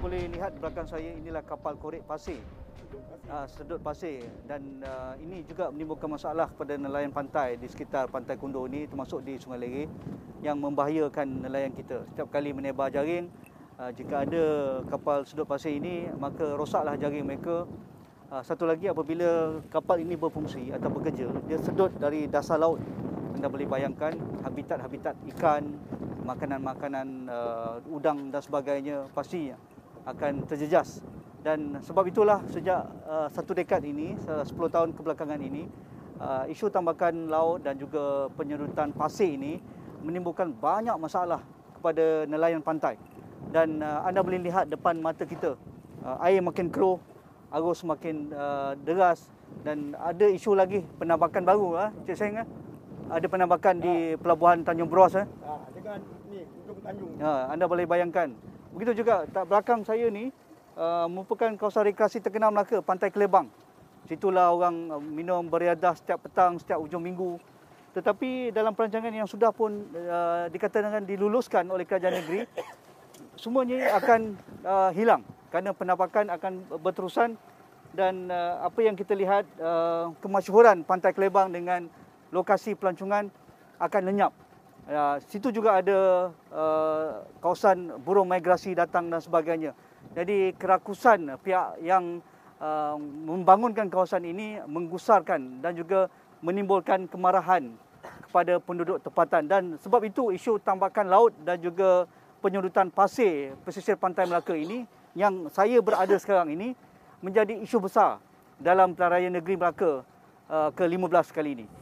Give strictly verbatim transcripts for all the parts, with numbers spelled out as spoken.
boleh lihat belakang saya inilah kapal korek pasir, uh, sedut pasir, dan uh, ini juga menimbulkan masalah kepada nelayan pantai di sekitar Pantai Kundo ini, termasuk di Sungai Lere, yang membahayakan nelayan kita. Setiap kali menebar jaring, uh, jika ada kapal sedut pasir ini, maka rosaklah jaring mereka. Uh, satu lagi, apabila kapal ini berfungsi atau bekerja, dia sedut dari dasar laut. Anda boleh bayangkan habitat-habitat ikan, makanan-makanan uh, udang dan sebagainya pasti akan terjejas. Dan sebab itulah sejak uh, satu dekad ini, sepuluh tahun kebelakangan ini, uh, isu tambakan laut dan juga penyedutan pasir ini menimbulkan banyak masalah kepada nelayan pantai. Dan uh, anda boleh lihat depan mata kita, uh, air makin keruh, arus makin uh, deras, dan ada isu lagi penambakan baru, ah, Cik Seng, ah. Ada penambakan di Pelabuhan Tanjung Bros. Eh. Ha, dengan ni, ujung Tanjung. Ha, anda boleh bayangkan. Begitu juga tak belakang saya ni uh, merupakan kawasan rekreasi terkenal Melaka, Pantai Kelebang. Situlah orang uh, minum beriadah setiap petang, setiap ujung minggu. Tetapi dalam perancangan yang sudah pun uh, dikatakan diluluskan oleh kerajaan negeri, semuanya akan uh, hilang kerana penampakan akan berterusan. Dan uh, apa yang kita lihat, uh, kemasyhuran Pantai Kelebang dengan lokasi pelancongan akan lenyap. Uh, situ juga ada uh, kawasan burung migrasi datang dan sebagainya. Jadi kerakusan pihak yang uh, membangunkan kawasan ini menggusarkan dan juga menimbulkan kemarahan kepada penduduk tempatan. Dan sebab itu isu tambakan laut dan juga penyedutan pasir pesisir Pantai Melaka ini, yang saya berada sekarang ini, menjadi isu besar dalam Pelarian Negeri Melaka uh, ke lima belas kali ini.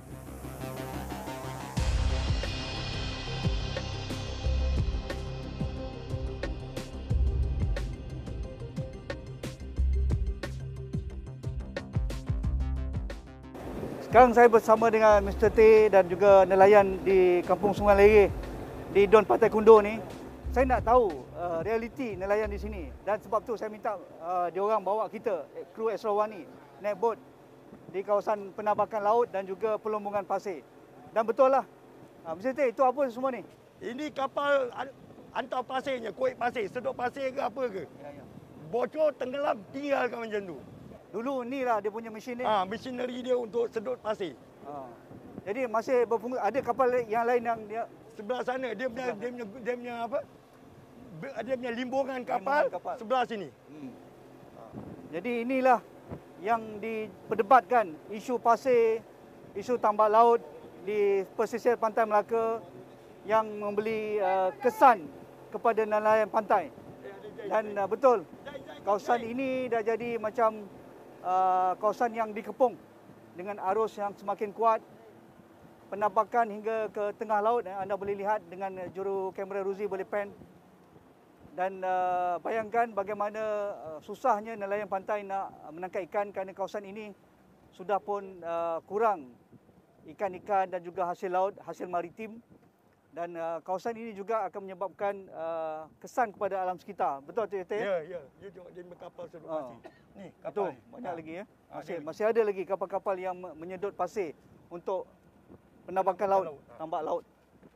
Sekarang saya bersama dengan Mister T dan juga nelayan di Kampung Sungai Lere di Don Pantai Kundo ni. Saya nak tahu uh, realiti nelayan di sini, dan sebab tu saya minta uh, diorang bawa kita, kru Esrawani, naik bot di kawasan penambakan laut dan juga pelumbungan pasir. Dan betul lah, uh, Mister T, itu apa semua ni? Ini kapal hantar pasirnya, kuik pasir, sedut pasir ke apa ke. Ya, ya. Bocor, tenggelam, tinggalkan macam tu. Dulu ni lah dia punya mesin ni. Ah, ha, machinery dia untuk sedut pasir. Ha. Jadi masih berfungsi, ada kapal yang lain yang dia sebelah sana dia punya dia punya dia punya apa? Dia punya limbungan kapal, limbungan kapal sebelah sini. Hmm. Jadi inilah yang diperdebatkan, isu pasir, isu tambak laut di pesisir Pantai Melaka yang memberi uh, kesan kepada nelayan pantai. Dan uh, betul, kawasan ini dah jadi macam uh, kawasan yang dikepung dengan arus yang semakin kuat. Penampakan hingga ke tengah laut, eh, anda boleh lihat dengan juru kamera Ruzi boleh pan. Dan uh, bayangkan bagaimana uh, susahnya nelayan pantai nak menangkap ikan kerana kawasan ini sudah pun uh, kurang ikan-ikan dan juga hasil laut, hasil maritim. Dan uh, kawasan ini juga akan menyebabkan uh, kesan kepada alam sekitar. Betul Cik Teh? Ya, ya. Dia tengok dia kapal sedut oh. pasir. Ni kapal. Betul, banyak ha. lagi ya. Masih, ha, masih ada lagi kapal-kapal yang menyedut pasir untuk penambakan laut, laut, tambak laut.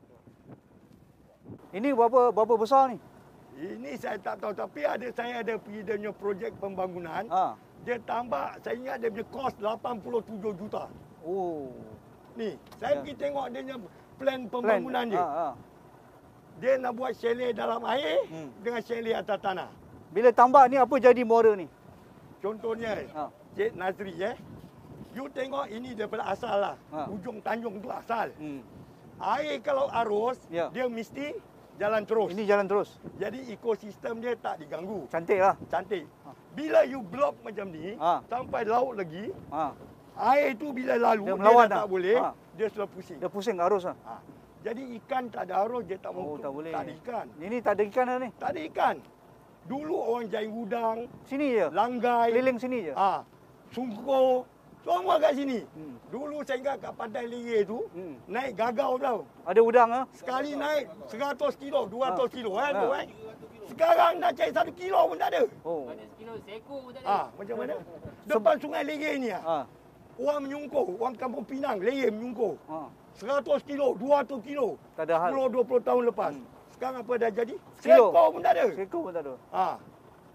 Ini berapa berapa besar ni? Ini saya tak tahu, tapi ada saya ada pergi dia punya projek pembangunan. Ha. Dia tambak, saya ingat dia punya kos lapan puluh tujuh juta. Oh. Ni, saya ya. pergi tengok dia punya plan pembangunan plan. dia. Ha, ha. Dia nak buat chalet dalam air hmm. dengan chalet atas tanah. Bila tambak ni apa jadi muara ni? Contohnya, ha. Cik Nazri eh. You tengok ini daripada asal lah. Ha. Ujung Tanjung tu asal. Hmm. Air kalau arus, ya. Dia mesti jalan terus. Ini jalan terus. Jadi ekosistem dia tak diganggu. Cantik lah. Cantik. Ha. Bila you block macam ni, ha. sampai laut lagi, ha. air tu bila lalu, dia, dia dah tak boleh, ha. dia sudah pusing. Dia pusing arus lah. Ha. Jadi ikan tak ada arus, dia tak oh, mau. Tak boleh. Tak ada ikan. Ini tak ada ikan dah ni? Tak ada ikan. Dulu orang jaring udang. Sini je? Langgai. Keliling sini je? Ha. Sungkur. Semua kat sini. Hmm. Dulu saya ingat kat Pantai Lere tu, hmm. naik gagau tau. Ada udang ah? Sekali naik seratus kilo, dua ratus kilo kan ha. tu kan. Sekarang nak cari satu kilo pun tak ada. Oh. Mana sekilo, seekor pun tak ada. Ha, macam mana? Depan Sungai Lere ni ah. Ha. Orang menyungkur, orang Kampung Pinang, Lere menyungkur. Ha. seratus kilo, dua ratus kilo. Tak ada hal. sepuluh dua puluh tahun lepas. Hmm. Sekarang apa dah jadi? Seekor pun tak ada. Seekor pun tak ada. Ha.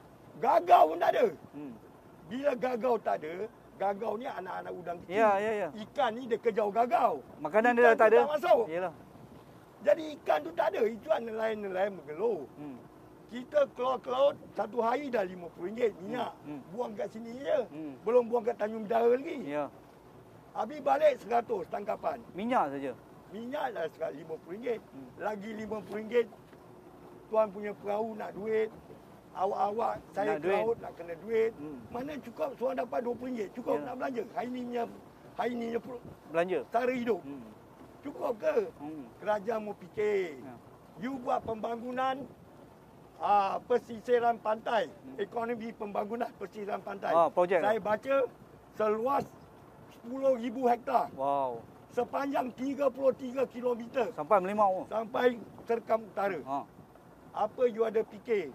Gagau pun tak ada. Hmm. Bila gagau tak ada, gagau ni anak-anak udang kecil. Ya, ya, ya. Ikan ni dia kejau gagau. Makanan ikan dia dah tak ada. Tak masuk. Yalah. Jadi ikan tu tak ada. Itu nelayan-nelayan bergeluh. Hmm. Kita keluar ke laut, satu hari dah lima puluh ringgit minyak. Hmm. Hmm. Buang kat sini je. Hmm. Belum buang kat Tanjung Bidara lagi. Ya. Habis balik seratus tangkapan. Minyak saja. Minyak dah lima puluh ringgit. Hmm. Lagi lima puluh ringgit. Tuan punya perahu nak duit. Awak-awak saya ke laut nak kena duit. Hmm. Mana cukup seorang dapat dua puluh ringgit. Cukup ya. Nak belanja. Hari ni punya hari ni punya belanja. Cara hidup. Hmm. Cukup ke? Hmm. Kerajaan mau fikir. Ya. You buat pembangunan uh, pesisiran pantai. Hmm. Ekonomi pembangunan pesisiran pantai. Ah, projek. Saya baca seluas sepuluh ribu hektar. Wow. Sepanjang tiga puluh tiga kilometer. Sampai Melimau. Sampai Serkam Utara. Ha. Apa you ada fikir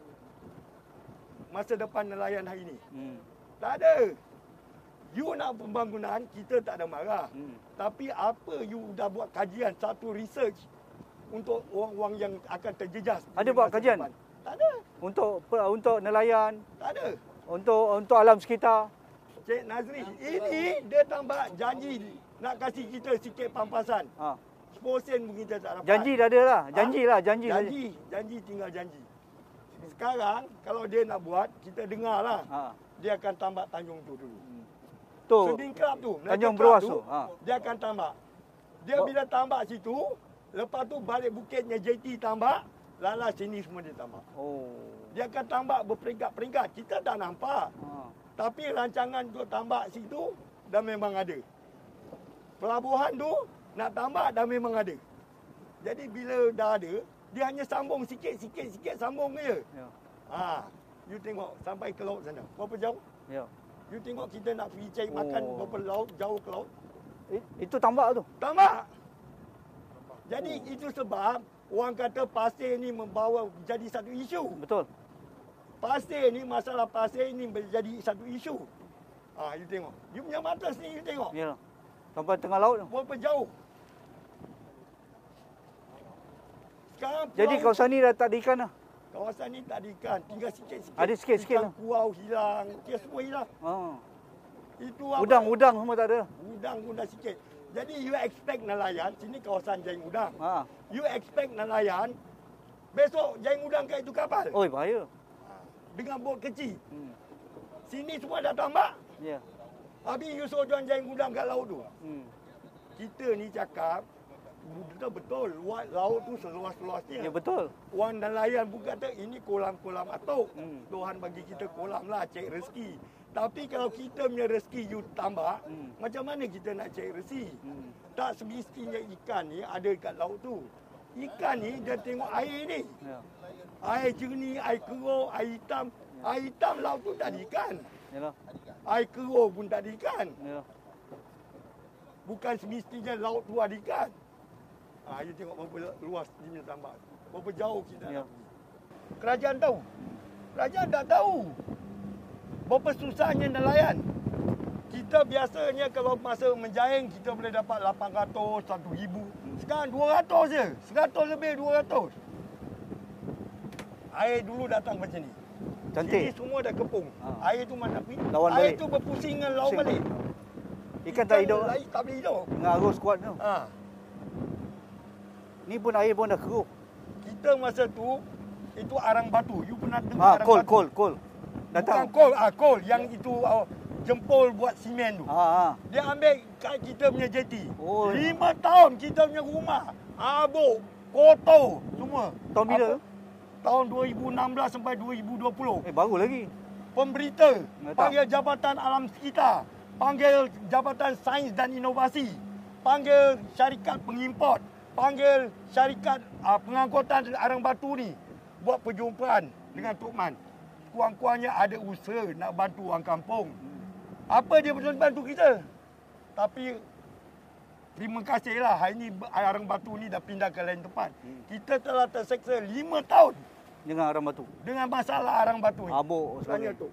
masa depan nelayan hari ini? Hmm. Tak ada. You nak pembangunan, kita tak ada marah. Hmm. Tapi apa you dah buat kajian, satu research untuk orang-orang yang akan terjejas? Ada buat kajian? Depan? Tak ada. Untuk untuk nelayan? Tak ada. Untuk untuk alam sekitar? Cik Nazri, ini dia tambah janji nak kasih kita sikit pampasan. Ha. sepuluh sen pun kita tak dapat. Janji dah ada lah. Janji ha? lah. Janji, janji. Janji tinggal janji. Sekarang kalau dia nak buat, kita dengar lah. Ha. Dia akan tambah Tanjung tu dulu. Hmm. Tu. Swimming club tu. Tanjung Beruas tu. Ha. Dia akan tambah. Dia bila tambah situ, lepas tu balik bukitnya J T tambah, lala sini semua dia tambah. Oh. Dia akan tambah berperingkat-peringkat. Kita tak nampak. Ha. Tapi rancangan untuk tambah situ dah memang ada. Pelabuhan tu nak tambah dah memang ada. Jadi bila dah ada, dia hanya sambung sikit-sikit-sikit sambung je. Ya. Ha, you tengok sampai ke laut sana. Berapa jauh? Ya. You tengok kita nak pergi cari oh. makan berapa laut, jauh ke laut. Eh, itu tambak tu? Tambak. Jadi oh. itu sebab orang kata pasir ni membawa jadi satu isu. Betul. Pasir ni, masalah pasir ni menjadi satu isu. Ah, you tengok. You punya mata sini, you tengok. Ya. Sampai tengah laut tu. Berapa jauh? Sekarang jadi kawasan ni dah tak ada ikan dah? Kawasan ni tak ada ikan. Tinggal sikit-sikit. Ada sikit-sikit lah? Ikan kuau hilang. Dia semua hilang. Ah. Itu apa? Udang-udang semua tak ada? Udang pun dah sikit. Jadi you expect nelayan, sini kawasan Jaing Udang. Ha. You expect nelayan, besok Jaing Udang kat itu kapal. Oi, bahaya. Dengan bot kecil. Hmm. Sini semua dah tambak. Ya. Yeah. Habis you suruh jual Jaing Udang kat laut tu. Hmm. Kita ni cakap, betul-betul, luas laut tu seluas-luasnya. Ya, betul. Orang nelayan pun kata, ini kolam-kolam atuk. Hmm. Tuhan bagi kita kolam lah, cek rezeki. Tapi kalau kita punya rezeki you tambah, hmm. macam mana kita nak cek rezeki? Hmm. Tak semestinya ikan ni ada kat laut tu. Ikan ni dia tengok air ni. Ya. Air jernih, air keruh, air hitam. Ya. Air hitam laut tu tak ada ikan. Yalah. Air keruh pun tak ada ikan. Ya. Bukan semestinya laut tu ada ikan. Ha, you tengok berapa luas dia tambak. Berapa jauh kita ya. nak pergi. Kerajaan tahu. Kerajaan tak tahu. Berapa susahnya nelayan. Kita biasanya kalau masa menjaring kita boleh dapat lapan ratus, satu ribu. Sekarang dua ratus je. seratus lebih dua ratus. Air dulu datang macam ni. Cantik. Ini semua dah kepung. Ha. Air tu mana pergi? Lawan Air balik. tu berpusing dengan lawan Pusing. balik. Ikan, Ikan tak hidup. Air tak boleh hidup. Dengan arus kuat tu. Ha. Ni pun air pun dah keruh. Kita masa tu, itu arang batu. You pernah dengar ha, arang kol, batu? Kol, kol, Bukan kol, ah kol yang itu oh, jempol buat simen tu. Ha, ha. Dia ambil kat kita punya jeti. Oh, Lima ya. tahun kita punya rumah. Abuk, kotor, semua. Tahun bila tu? Tahun dua ribu enam belas sampai dua ribu dua puluh. Eh, baru lagi. Pemberita, panggil Jabatan Alam Sekitar, panggil Jabatan Sains dan Inovasi, panggil syarikat pengimport, panggil syarikat uh, pengangkutan arang batu ni buat perjumpaan dengan Tok Man. Kurang-kurangnya ada usaha nak bantu orang kampung. Apa dia boleh bantu kita? Tapi terima kasihlah hari ini arang batu ni dah pindah ke lain tempat. Kita telah terseksa lima tahun dengan arang batu. Dengan masalah arang batu ni. Abuk sebenarnya tu.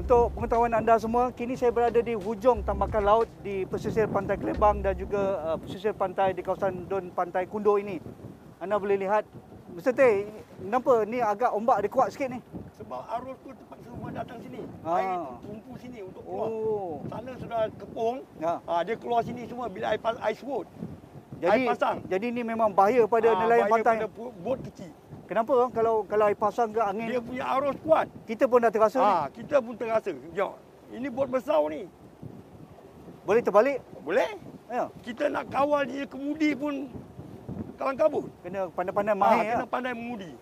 Untuk pengetahuan anda semua, kini saya berada di hujung tambakan laut di pesisir Pantai Kelebang dan juga uh, pesisir pantai di kawasan Dun Pantai Kundo ini. Anda boleh lihat, Mister Teh, kenapa ni agak ombak dia kuat sikit ni? Sebab arus tu terpaksa semua datang sini. Ah. Air tumpu sini untuk keluar. Oh. Sana sudah kepung, Ya. ah, dia keluar sini semua bila air, pas, air surut. Jadi, air pasang. jadi ni memang bahaya pada Ah, nelayan bahaya pantai. pada bot kecil. Kenapa? Kalau kalau air pasang ke angin, Dia punya arus kuat. kita pun dah terasa ni. Ah, kita pun terasa. Jom. Ini bot besar ni. Boleh terbalik? Boleh? Ya. Kita nak kawal dia kemudi pun kalang kabut. Kena pandai-pandai Ah, mahir kena ya. pandai mengemudi.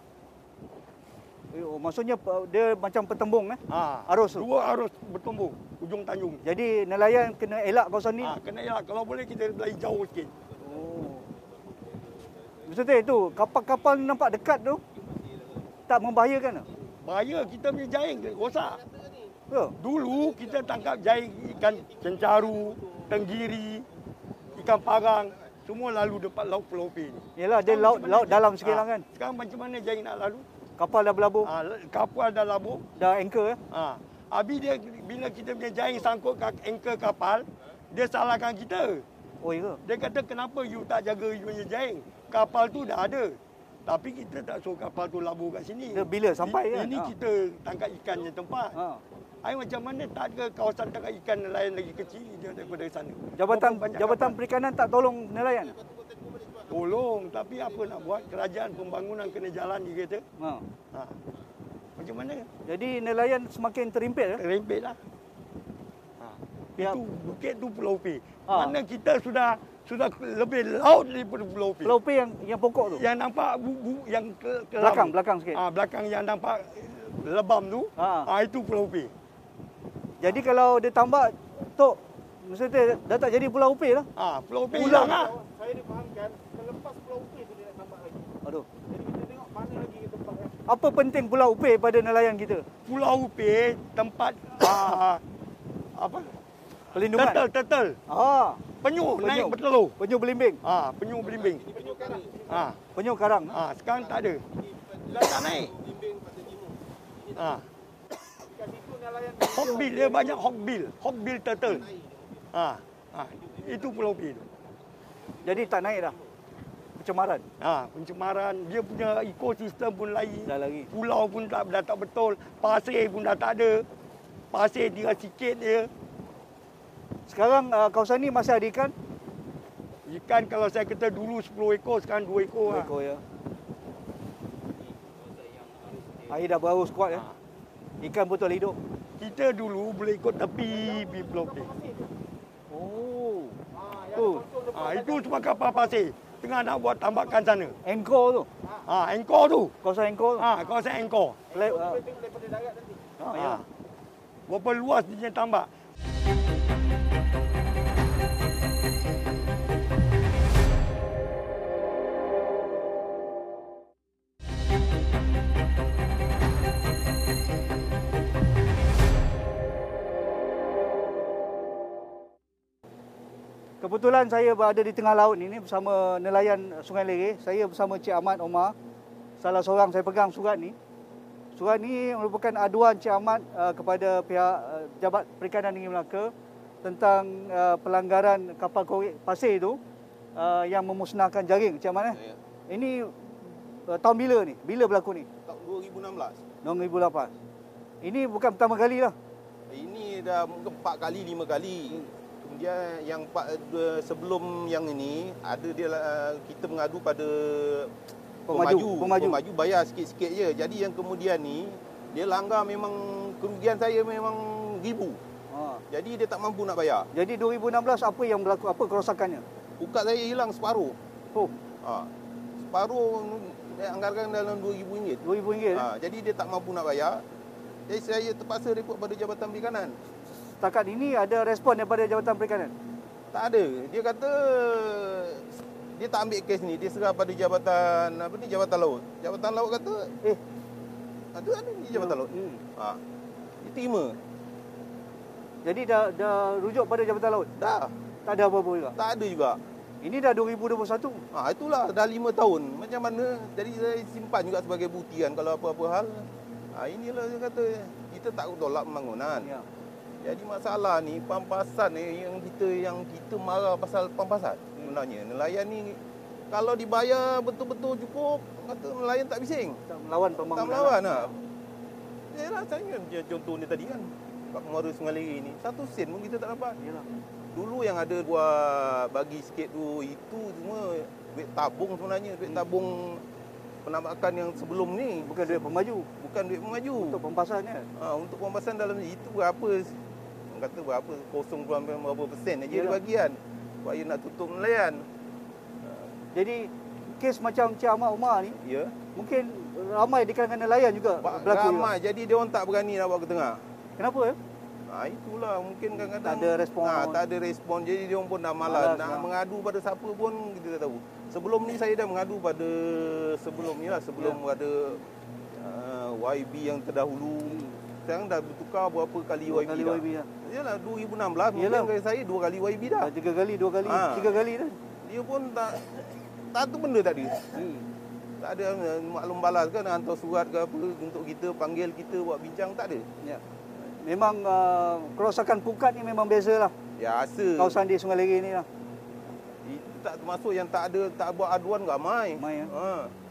Oh, maksudnya uh, dia macam petembung eh. Ah, Arus tu. Dua arus bertumbung ujung tanjung. Jadi nelayan kena elak kawasan ni. Ah, kena elak. Kalau boleh kita lari jauh sikit. Oh. Mister Teh, tu kapal-kapal nampak dekat tu tak membahayakan ke? Bahaya kita punya jaring rosak. Ya. Dulu kita tangkap jaring ikan cencaru, tenggiri, ikan parang, semua lalu depan laut Pulau P ni. Yalah, dia Sekarang laut macam laut mana dalam jaring- sikit lah ah, kan. Sekarang macam mana jaring nak lalu? Kapal dah berlabuh, Ah, kapal dah labuh. dah anchor eh. Ah, habis dia bila kita punya jaring sangkut kat anchor kapal, dia salahkan kita. Oh ya ke? Dia kata kenapa you tak jaga you punya jaring? Kapal tu dah ada. Tapi kita tak suruh kapal tu labuh kat sini. Dia bila sampai ini, kan? Ini Ha. kita tangkap ikan je tempat. Ha. Ai macam mana tak ada kawasan tangkap ikan nelayan lagi kecil je daripada sana. Jabatan Berapa banyak Jabatan kapal? Perikanan tak tolong nelayan. Tolong, tapi apa nak buat? Kerajaan pembangunan kena jalan dia kata. Ha. Ha. Macam mana? Jadi nelayan semakin terimpit eh. Rempet lah. Ha. Pihak Itu bukit tu Pulau P. Ha. Mana kita sudah sudah lebih laut daripada Pulau P. Pulau P yang yang pokok tu. Yang nampak bu, bu, yang ke, ke Belakang, belakang sikit. Ah, belakang yang nampak lebam tu. Ha. Ah, itu Pulau P. Jadi kalau dia tambak, Tok, Mister Teh, dah tak jadi Pulau P lah. Ah, Pulau P Pulau. hilang lah. Saya difahamkan, selepas Pulau P tu dia nak tambah lagi. Aduh. Jadi kita tengok mana lagi tempat yang Apa penting Pulau P pada nelayan kita? Pulau P tempat ah, apa? Pelindungan. Turtle, turtle. Ah, Penyu, Penyu. naik bertelur. penyu belimbing, Ah, penyu belimbing. penyu karang. Ah, penyu karang. ah, sekarang tak ada. Dah tak naik. Ah, Kat situ nelayan hawkbill dia banyak hawkbill, hawkbill turtle. Ah, ah, itu Pulau P tu. Jadi tak naik dah. Pencemaran Ah, pencemaran, dia punya ekosistem pun lain. dah lagi. Pulau pun tak, dah tak betul. Pasir pun dah tak ada. Pasir tinggal sikit dia. Sekarang uh, kawasan ni masih ada ikan? Ikan kalau saya kata dulu sepuluh ekor, sekarang dua ekor. Dua lah. ekor ya. Air dah berarus kuat ya. Ah. Ikan betul hidup. Kita dulu boleh ikut tepi pergi Pulau P. Oh. Tu, Ah, itu semua kapal pasir. Tengah nak buat tambakan sana. Angkor tu. Ah, Angkor tu. Kawasan Angkor tu. Ah, kawasan Angkor. Le, uh, tengok daripada darat nanti. ah, ya. Ah. Berapa luas dia punya tambak. Kebetulan saya berada di tengah laut ini bersama nelayan Sungai Lereh. Saya bersama Cik Ahmad Omar. Salah seorang saya pegang surat ni. Surat ni merupakan aduan Cik Ahmad uh, kepada pihak uh, Jabat Perikanan Negeri Melaka tentang uh, pelanggaran kapal korek pasir itu uh, yang memusnahkan jaring, Cik Ahmad eh. Ya. Ini uh, tahun bila ni? Bila berlaku ni? Tahun dua ribu enam belas. dua ribu lapan. Ini bukan pertama kali lah. Ini dah mungkin empat kali, lima kali. Hmm. Kemudian yang empat, dua, sebelum yang ini, ada dia uh, kita mengadu pada Pemaju, pemaju. pemaju. Pemaju bayar sikit-sikit je. Jadi yang kemudian ni, dia langgar memang kerugian saya memang ribu. Ha. Jadi dia tak mampu nak bayar. Jadi dua ribu enam belas apa yang berlaku? Apa kerosakannya? Ukat saya hilang separuh. Oh, Ha. Separuh dia anggarkan dalam dua ribu ringgit. dua ribu ringgit. Ha. Jadi dia tak mampu nak bayar. Jadi saya terpaksa report pada Jabatan Perikanan. Setakat ini ada respon daripada Jabatan Perikanan? Tak ada. Dia kata dia tak ambil kes ni, dia serah pada Jabatan apa ni, Jabatan Laut. Jabatan Laut kata, Eh, ada ada ni Jabatan Laut. Hmm. Ha. Dia terima. Jadi dah dah rujuk pada Jabatan Laut? Dah. Tak ada apa-apa juga? Tak ada juga. Ini dah dua ribu dua puluh satu. Ha, itulah dah lima tahun. Macam mana? Jadi saya simpan juga sebagai bukti kan kalau apa-apa hal. Ha, inilah dia kata kita tak tolak pembangunan. Ya. Jadi masalah ni pampasan ni yang kita yang kita marah pasal pampasan. Hmm. Sebenarnya nelayan ni kalau dibayar betul-betul cukup, kata nelayan tak bising. Tak melawan pembangunan. Tak melawan lah. Yalah, saya contoh ni tadi kan. Kat Muara Sungai Lere ni, satu sen pun kita tak dapat. Yalah. Dulu yang ada buat bagi sikit tu, itu semua duit tabung sebenarnya, duit tabung penambakan yang sebelum ni. Bukan duit pemaju. Bukan duit pemaju. Untuk pempasan kan? Ha, untuk pempasan dalam itu berapa, orang kata berapa, kosong berapa persen aja dia bagi kan. Supaya nak tutup nelayan. Jadi, kes macam Cik Ahmad Umar ni, ya. mungkin ramai di kalangan nelayan juga berlaku. Ramai, juga. Jadi dia orang tak berani nak bawa ke tengah. Kenapa ya? Ha, itulah mungkin kadang-kadang tak ada respon. Ha, tak ada respon. Jadi dia orang pun dah malas. Malas nak lah. Mengadu pada siapa pun kita tak tahu. Sebelum ni saya dah mengadu pada sebelum ni lah, sebelum ya. ada uh, Y B yang terdahulu. Hmm. Sekarang dah bertukar berapa kali dua Y B kali dah. Y B dah. Yalah dua ribu enam belas Yalah. mungkin saya dua kali Y B dah. dah. Tiga kali, dua kali, ha. tiga kali dah. Dia pun tak satu benda tak ada. Hmm. Tak ada maklum balas kan, hantar surat ke apa untuk kita, panggil kita buat bincang, tak ada. Ya. Memang uh, kerosakan pukat ni memang bezalah. Biasa. Kawasan di Sungai Lere ni lah. Itu tak termasuk yang tak ada, tak buat aduan ramai. Ramai ya. Ha.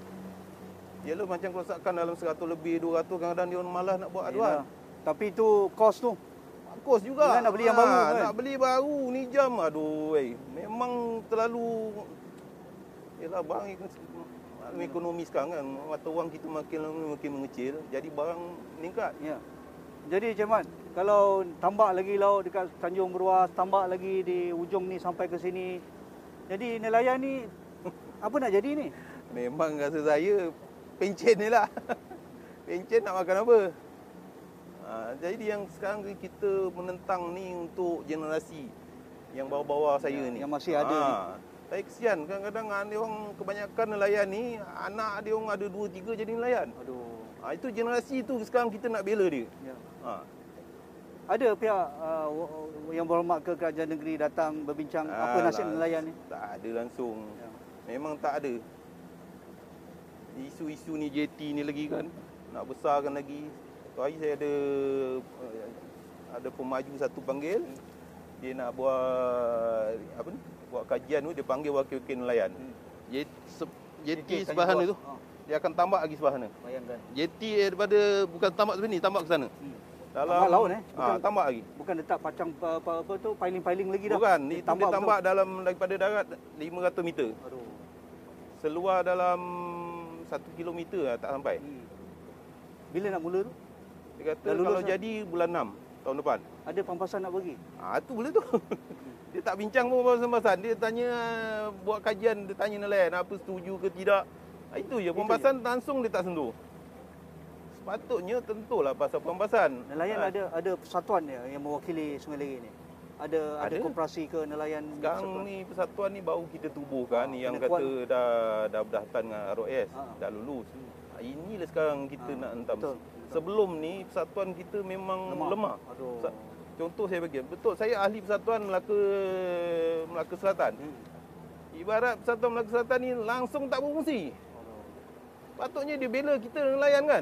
Yalah macam kerosakan dalam seratus lebih, dua ratus, kadang-kadang dia orang malas nak buat aduan. Yalah. Tapi itu kos tu. Kos juga. Dia nak beli yang ha, baru kan? Nak beli baru ni jam. Aduh, wey. Memang terlalu. Yalah barang ekonomi sekarang kan, mata wang kita makin lama makin mengecil, jadi barang meningkat. Ya. Jadi Cik Mat, kalau tambak lagi laut dekat Tanjung Beruas, tambak lagi di ujung ni sampai ke sini, jadi nelayan ni apa nak jadi ni? Memang rasa saya pencen ni lah. Pencen nak makan apa? Ha, jadi yang sekarang kita menentang ni untuk generasi yang bawah-bawah saya ya, ni. Yang masih ada ha. ni. Saya kesian, kadang-kadang ada orang kebanyakan nelayan ni, anak dia orang ada dua tiga jadi nelayan. Aduh. Ha, itu generasi tu sekarang kita nak bela dia. Ya. Ha. Ada pihak uh, yang berhormat ke kerajaan negeri datang berbincang ha, apa nasib lah, nelayan ni? Tak ada langsung. Ya. Memang tak ada. Isu-isu ni J T ni lagi kan, nak besarkan lagi. Satu hari saya ada ada pemaju satu panggil, dia nak buat apa ni? Buat kajian tu, dia panggil wakil-wakil nelayan. Hmm. J T sebelah sana tu, oh. dia akan tambak lagi sebelah sana. Bayangkan. J T daripada bukan tambak sebelah ni, tambak ke sana. Hmm. Dalam tambak laut eh? Bukan, ha, tambak lagi. Bukan letak pacang apa, apa tu, piling-piling lagi dah. Bukan, itu tambak dia tambak betul. Dalam daripada darat lima ratus meter. Aduh. Seluar dalam satu kilometer lah, tak sampai. Hmm. Bila nak mula tu? Dia kata kalau tak? Jadi bulan enam tahun depan. Ada pampasan nak bagi? Ah, tu boleh tu. Dia tak bincang pun pampasan. Dia tanya, buat kajian, dia tanya nelayan apa setuju ke tidak. Itu je, pampasan langsung dia tak sentuh. Sepatutnya tentulah pasal pampasan. Nelayan ha. ada ada persatuan dia yang mewakili Sungai Lere ni. Ada ada, ada koperasi ke nelayan? Sekarang persatuan? Ni persatuan ni baru kita tubuhkan ha, yang kata kuat. dah dah berdaftar dengan R O S, ha. dah lulus. Ha, inilah sekarang kita ha. nak hentam. Betul. Sebelum ni persatuan kita memang lemah. lemah. Aduh. Contoh saya bagi. Betul, saya ahli persatuan Melaka Melaka Selatan. Hmm. Ibarat persatuan Melaka Selatan ni langsung tak berfungsi. Aduh. Patutnya dia bela kita nelayan kan.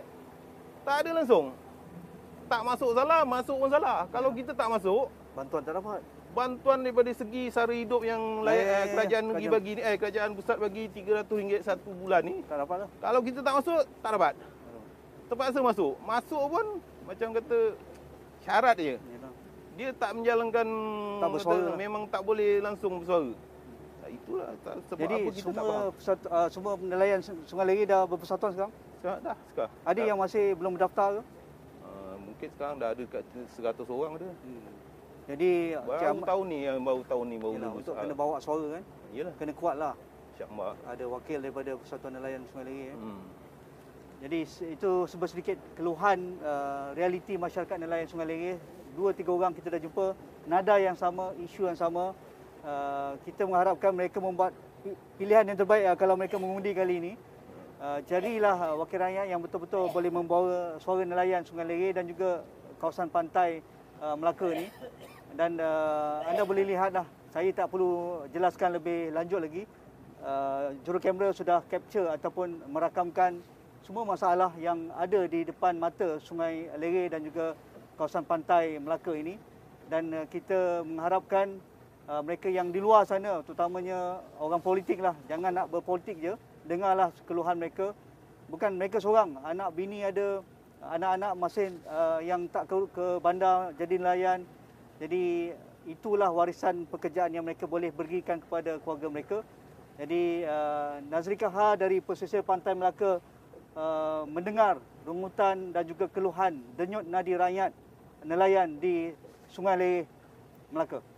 Tak ada langsung. Tak masuk salah, masuk pun salah. Ya. Kalau kita tak masuk, bantuan tak dapat. Bantuan daripada segi sara hidup yang eh, eh, kerajaan negeri bagi ni, eh kerajaan pusat bagi tiga ratus ringgit satu bulan ni, tak dapat lah. Kalau kita tak masuk, tak dapat. Terpaksa masuk. Masuk pun macam kata syarat je. Yalah. Dia tak menjalankan, tak bersuara. Kata, memang tak boleh langsung bersuara. Nah, itulah sebab jadi apa kita semua tak faham. Persatu, uh, semua nelayan Sungai Lere dah berpersatuan sekarang? Sekarang dah, sekarang. Ada dah. Yang masih belum berdaftar ke? Uh, mungkin sekarang dah ada kat seratus orang ada. Hmm. Jadi baru tahun ni yang baru tahun ni baru yalah, lulus. Untuk kena bawa suara kan? Yalah. Kena kuatlah. Syakmak. Ada wakil daripada Persatuan Nelayan Sungai Lere. Eh? Hmm. Jadi itu sebab sedikit keluhan uh, realiti masyarakat nelayan Sungai Lere. Dua tiga orang kita dah jumpa, nada yang sama, isu yang sama. Uh, kita mengharapkan mereka membuat pilihan yang terbaik uh, kalau mereka mengundi kali ini. Uh, jadilah uh, wakil rakyat yang betul-betul boleh membawa suara nelayan Sungai Lere dan juga kawasan pantai uh, Melaka ni. Dan uh, anda boleh lihatlah, saya tak perlu jelaskan lebih lanjut lagi. Uh, juru kamera sudah capture ataupun merakamkan semua masalah yang ada di depan mata Sungai Lere dan juga kawasan pantai Melaka ini. Dan uh, kita mengharapkan uh, mereka yang di luar sana, terutamanya orang politik lah, jangan nak berpolitik je, dengarlah keluhan mereka. Bukan mereka seorang, anak bini ada, anak-anak masih uh, yang tak ke, ke bandar jadi nelayan. Jadi itulah warisan pekerjaan yang mereka boleh berikan kepada keluarga mereka. Jadi uh, Nazrika Ha dari Pesisir Pantai Melaka uh, mendengar rungutan dan juga keluhan denyut nadi rakyat nelayan di Sungai Lere Melaka.